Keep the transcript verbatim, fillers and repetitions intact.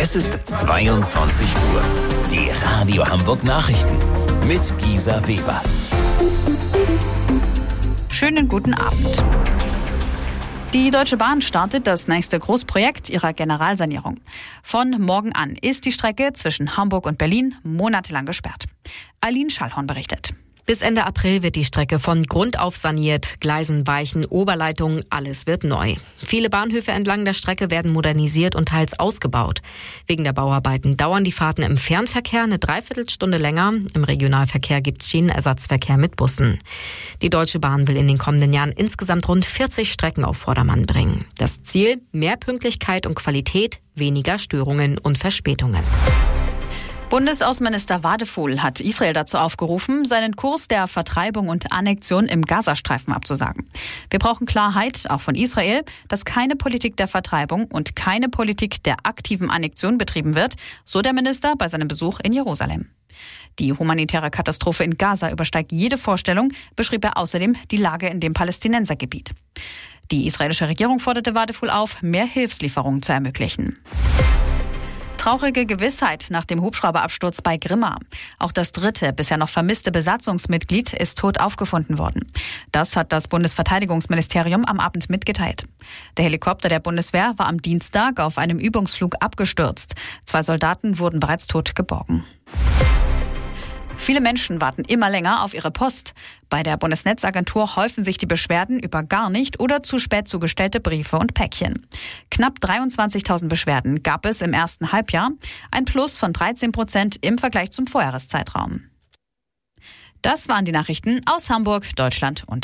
Es ist zweiundzwanzig Uhr. Die Radio Hamburg Nachrichten mit Gisa Weber. Schönen guten Abend. Die Deutsche Bahn startet das nächste Großprojekt ihrer Generalsanierung. Von morgen an ist die Strecke zwischen Hamburg und Berlin monatelang gesperrt. Aline Schallhorn berichtet. Bis Ende April wird die Strecke von Grund auf saniert. Gleisen, Weichen, Oberleitungen, alles wird neu. Viele Bahnhöfe entlang der Strecke werden modernisiert und teils ausgebaut. Wegen der Bauarbeiten dauern die Fahrten im Fernverkehr eine Dreiviertelstunde länger. Im Regionalverkehr gibt es Schienenersatzverkehr mit Bussen. Die Deutsche Bahn will in den kommenden Jahren insgesamt rund vierzig Strecken auf Vordermann bringen. Das Ziel: mehr Pünktlichkeit und Qualität, weniger Störungen und Verspätungen. Bundesaußenminister Wadephul hat Israel dazu aufgerufen, seinen Kurs der Vertreibung und Annexion im Gazastreifen abzusagen. Wir brauchen Klarheit, auch von Israel, dass keine Politik der Vertreibung und keine Politik der aktiven Annexion betrieben wird, so der Minister bei seinem Besuch in Jerusalem. Die humanitäre Katastrophe in Gaza übersteigt jede Vorstellung, beschrieb er außerdem die Lage in dem Palästinensergebiet. Die israelische Regierung forderte Wadephul auf, mehr Hilfslieferungen zu ermöglichen. Traurige Gewissheit nach dem Hubschrauberabsturz bei Grimma. Auch das dritte, bisher noch vermisste Besatzungsmitglied ist tot aufgefunden worden. Das hat das Bundesverteidigungsministerium am Abend mitgeteilt. Der Helikopter der Bundeswehr war am Dienstag auf einem Übungsflug abgestürzt. Zwei Soldaten wurden bereits tot geborgen. Viele Menschen warten immer länger auf ihre Post. Bei der Bundesnetzagentur häufen sich die Beschwerden über gar nicht oder zu spät zugestellte Briefe und Päckchen. Knapp dreiundzwanzigtausend Beschwerden gab es im ersten Halbjahr, ein Plus von dreizehn Prozent im Vergleich zum Vorjahreszeitraum. Das waren die Nachrichten aus Hamburg, Deutschland und